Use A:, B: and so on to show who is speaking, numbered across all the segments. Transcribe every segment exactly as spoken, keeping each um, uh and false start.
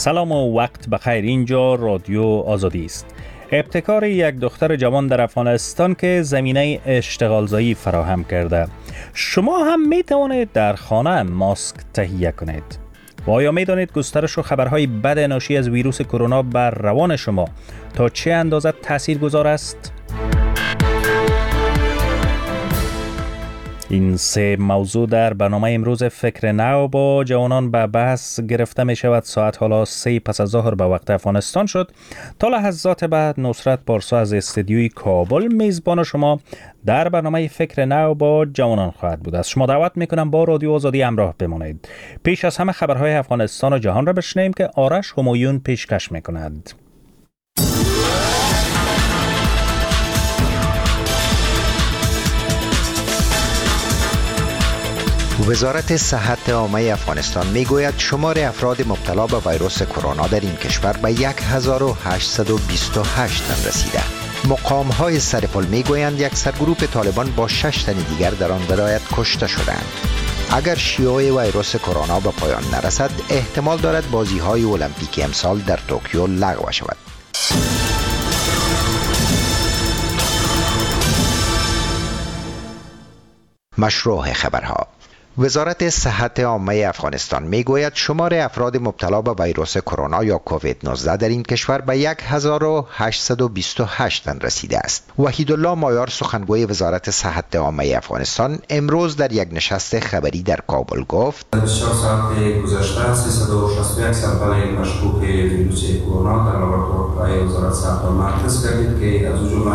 A: سلام و وقت بخیر. اینجا رادیو آزادی است. ابتکار یک دختر جوان در افغانستان که زمینه اشتغالزایی فراهم کرده. شما هم می توانید در خانه ماسک تهیه کنید. و آیا می دانید گسترش و خبرهای بد ناشی از ویروس کرونا بر روان شما تا چه اندازه تاثیرگذار است؟ این سه موضوع در برنامه امروز فکر نو با جوانان به بحث گرفته می شود. ساعت حالا سه پس از ظهر به وقت افغانستان شد. تا لحظات بعد نصرت پارسا از استودیوی کابل میزبان شما در برنامه فکر نو با جوانان خواهد بود. از شما دعوت می کنم با رادیو آزادی همراه بمانید. پیش از همه خبرهای افغانستان و جهان را بشنویم که آرش همایون پیشکش می کند.
B: وزارت صحت عامه افغانستان میگوید شمار افراد مبتلا به ویروس کرونا در این کشور به هزار و هشتصد و بیست و هشت تن رسیده. مقام های سرپل میگویند یک سرگروه طالبان با شش تن دیگر در آن ولایت کشته شدند. اگر شیوع ویروس کرونا به پایان نرسد، احتمال دارد بازی های المپیک امسال در توکیو لغو شود. مشروع خبرها. وزارت صحت عامه افغانستان میگوید شمار افراد مبتلا به ویروس کرونا یا کووید نوزده در این کشور به هزار و هشتصد و بیست و هشت تن رسیده است. وحیدالله مایار سخنگوی وزارت صحت عامه افغانستان امروز در یک نشست خبری در کابل گفت:
C: چهار ساعت گذشته سیصد و شصت و یک سامپل مشکوک ویروس کرونا در لابراتوارهای وزارت صحت عامه تست کردید که از جمله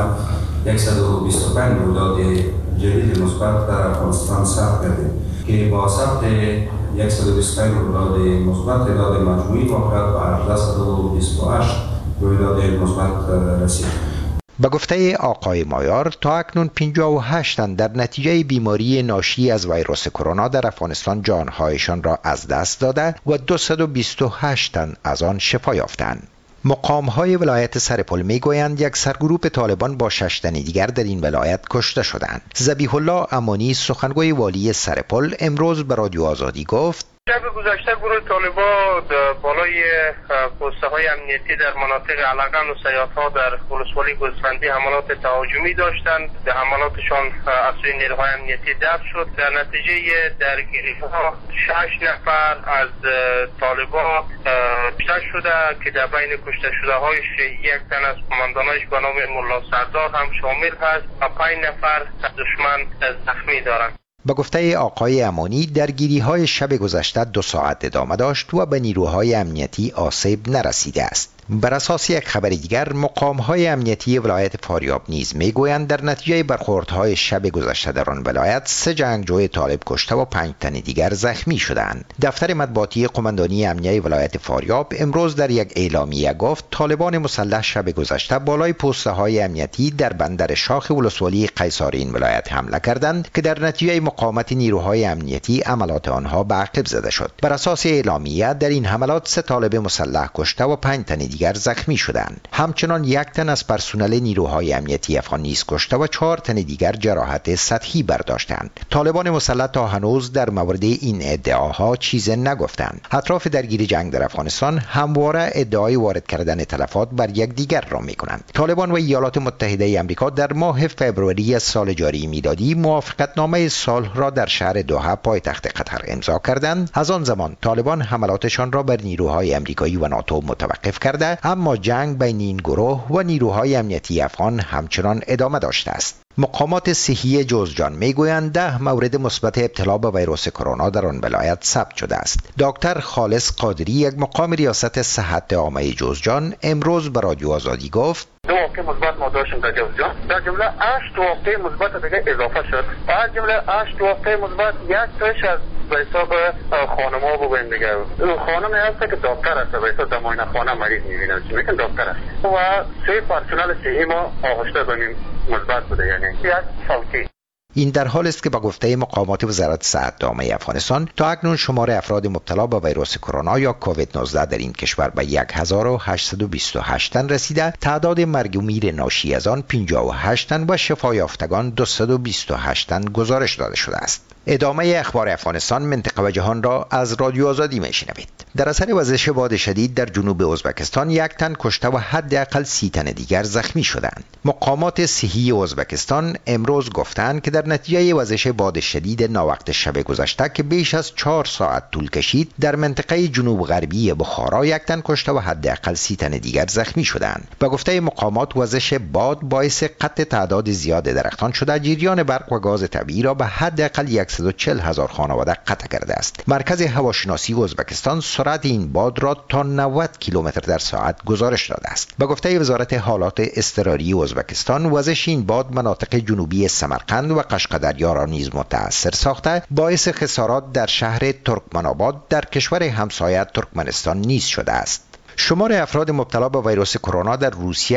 C: صد و بیست و پنج رویداد جدید مثبت در افغانستان ثبت کردیم که با ثبت صد و بیست و پنج رویداد مثبت تعداد مجموعی واقعات به هزار و بیست و هشت رویداد مثبت رسید.
B: به گفته آقای مایار تا اکنون پنجاه و هشت تن در نتیجه بیماری ناشی از ویروس کرونا در افغانستان جانهایشان را از دست داده و دویست و بیست و هشت تن از آن شفا یافتند. مقام های ولایت سرپل می گویند یک سرگروه طالبان با شش تن دیگر در این ولایت کشته شدند. ذبیح الله امانی سخنگوی والی سرپل امروز به رادیو آزادی گفت:
D: شب گذشته گروه طالبان بالای پوسته های امنیتی در مناطق علقان و سیاطها در ولسوالی گوسفندی حملات تهاجمی داشتند. به حملاتشان از سوی نیروهای امنیتی دفع شد. در نتیجه درگیری ها شش نفر از طالبان کشته شده که در بین کشته شده هایش یک تن از قماندانایش به نام ملا سردار هم شامل هست و پنج نفر دشمن زخمی دارند.
B: به گفته آقای امانی درگیری های شب گذشته دو ساعت ادامه داشت و به نیروهای امنیتی آسیب نرسیده است. بر اساس یک خبر دیگر مقام های امنیتی ولایت فاریاب نیز میگویند در نتیجه برخوردهای شب گذشته در آن ولایت سه جنگجوی طالب کشته و پنج تن دیگر زخمی شدند. دفتر مطبوعاتی قماندانی امنیه ولایت فاریاب امروز در یک اعلامیه گفت طالبان مسلح شب گذشته بالای پوسته های امنیتی در بندر شاخ ولسوالی قیصار این ولایت حمله کردند که در نتیجه مقاومت نیروهای امنیتی عملیات آنها به عقب زده شد. بر اساس اعلامیه در این حملات سه طالب مسلح کشته و پنج تن دیگر زخمی شدند. همچنان یک تن از پرسنل نیروهای امنیتی افغان نیز کشته و چهار تن دیگر جراحت سطحی برداشتند. طالبان مسلح تا هنوز در مورد این ادعاها چیزی نگفتند. اطراف درگیری جنگ در افغانستان همواره ادعای وارد کردن تلفات بر یکدیگر را می‌کنند. طالبان و ایالات متحده آمریکا در ماه فوریه سال جاری میلادی موافقتنامه صلح را در شهر دوحه پایتخت قطر امضا کردند. از آن زمان طالبان حملاتشان را بر نیروهای آمریکایی و ناتو متوقف کرده، اما جنگ بین این گروه و نیروهای امنیتی افغان همچنان ادامه داشته است. مقامات صحی جوزجان میگویند ده مورد مثبت ابتلا به ویروس کرونا در آن ولایت ثبت شده است. دکتر خالص قادری یک مقام ریاست صحت عامه جوزجان امروز به رادیو آزادی گفت:
D: دو واقعه مثبت ما داشتیم در جوزجان. در جمله هشت واقعه مثبت دیگه اضافه شد. از جمله هشت واقعه مثبت یک تاش از به حساب خانم‌ها بگویم دیگه. خانم هست که دکتر است، به حساب دماینه خانه مریض می‌بینه، چی میگن دکتر است. و سه پرسنل صحی ما آغشته بنیم مثبت بوده، یعنی یک صوتی.
B: این در حال است که با گفته مقامات وزارت صحت عامه افغانستان تا اکنون شمار افراد مبتلا به ویروس کرونا یا کووید نوزده در این کشور به هزار و هشتصد و بیست و هشت تن رسیده، تعداد مرگ و میر ناشی از آن پنجاه و هشت تن و شفا یافتگان دویست و بیست و هشت تن گزارش داده شده است. ادامه اخبار افغانستان، منطقه و جهان را از رادیو آزادی میشنوید. در اثر وزش باد شدید در جنوب ازبکستان یک تن کشته و حداقل سی تن دیگر زخمی شدند. مقامات صحی ازبکستان امروز گفتند که در نتیجه وزش باد شدید ناوقت شب گذشته که بیش از چهار ساعت طول کشید، در منطقه جنوب غربی بخارا یک تن کشته و حداقل سی تن دیگر زخمی شدند. به گفته مقامات، وزش باد باعث قطع تعداد زیاد درختان شده، جریان برق و گاز طبیعی را به حداقل صد و چهل هزار خانواده قطع کرده است. مرکز هواشناسی ازبکستان سرعت این باد را تا نود کیلومتر در ساعت گزارش داده است. به گفته وزارت حالات اضطراری ازبکستان، وزش این باد مناطق جنوبی سمرقند و قشقدریا را نیز متاثر ساخته، باعث خسارات در شهر ترکمن‌آباد در کشور همسایه ترکمنستان نیز شده است. شمار افراد مبتلا به ویروس کرونا در روسیه